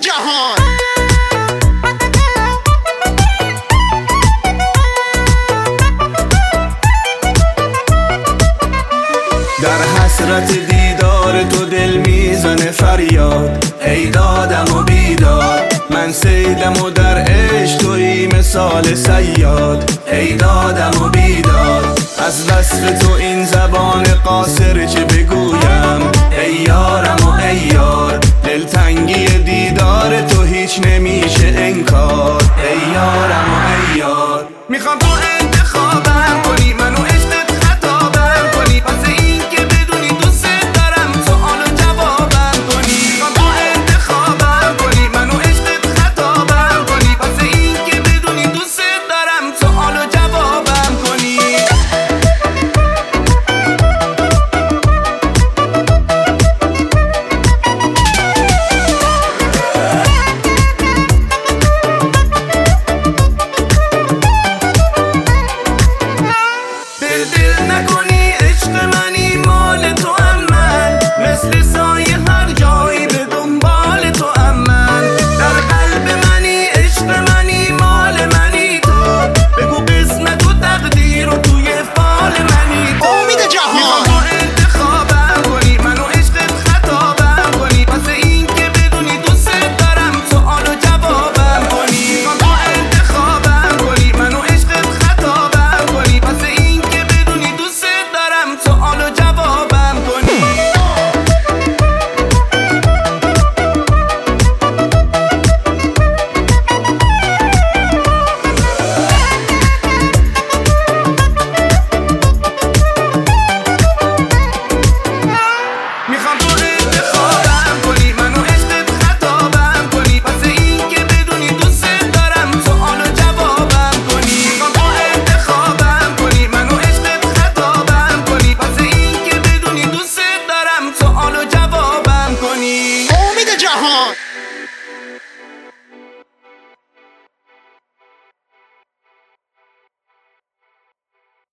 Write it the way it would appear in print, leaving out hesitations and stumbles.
جهان. در حسرت دیدار تو دل میزنه فریاد، ای دادم و بیداد. من سیدم و در عشق تویی مثال صیاد، ای دادم و بیداد. از وصف تو این زبان قاصر چه بگویم، ای یارم و ای یار. دلتنگی دیدار تو هیچ نمیشه انکار، ای یارم و ای یار. میخوام با